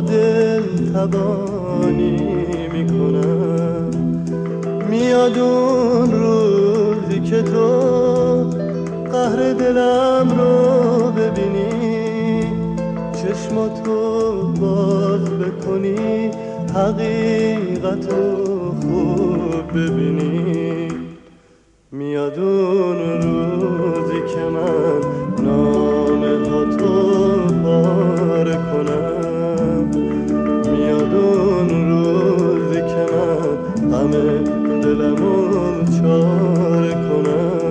دل تبانی میکنم. میاد اون روزی که تو قهر دلم رو ببینی، چشماتو باز بکنی، حقیقتو خوب ببینی. میاد اون روزی که من نامه ها تو پاره کنم. میاد اون روزی که من غم دلمو چاره کنم.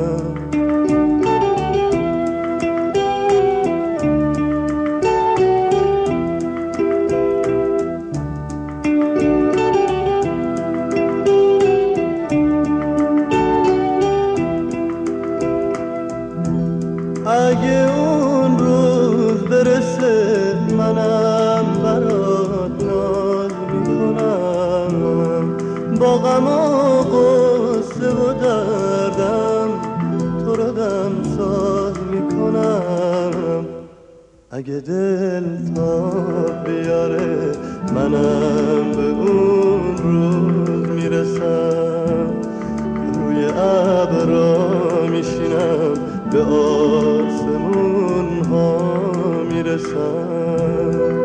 اگه اون روز برسه منم برات ناز میکنم، با غم و غصه و دردم تو رو دم ساز میکنم. اگه دل تاب بیاره منم به اون روز میرسم، روی ابرا میشینم به آسمون ها میرسم.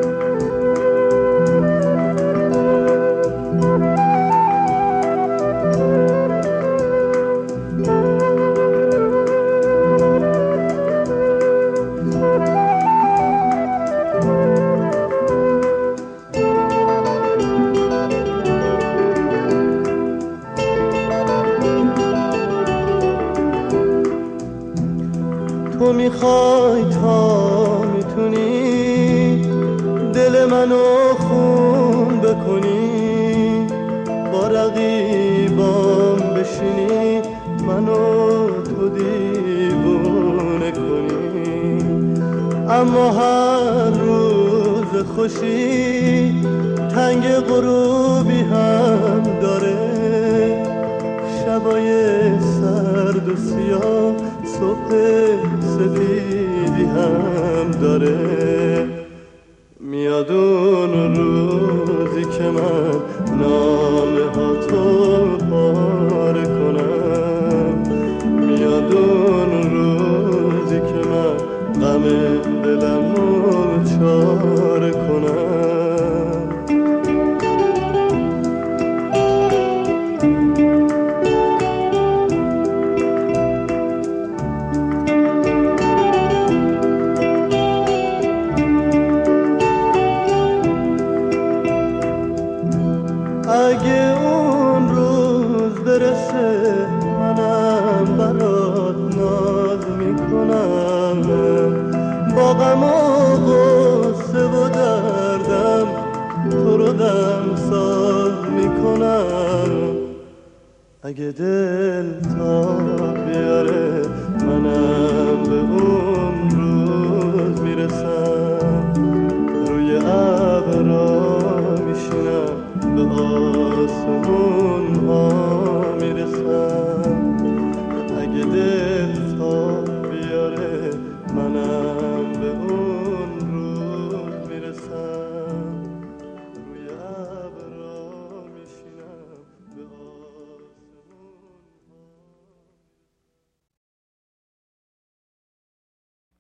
تو میخوای تا میتونی دل منو خون بکنی، با رقیبام بشینی منو تو دیوونه کنی. اما هر روز خوشی تنگ غروبی هم داره، شبای سرد و سیاه صبح سفیدی هم داره. میاد اون روزی که من نامه ها تو پاره کنم. میاد اون روزی که من غم دلمو چاره کنم. اگه اون روز برسه منم برات ناز میکنم، با غم و غصه و دردم تو رو دم ساز میکنم. اگه دل تا بیاره منم به اون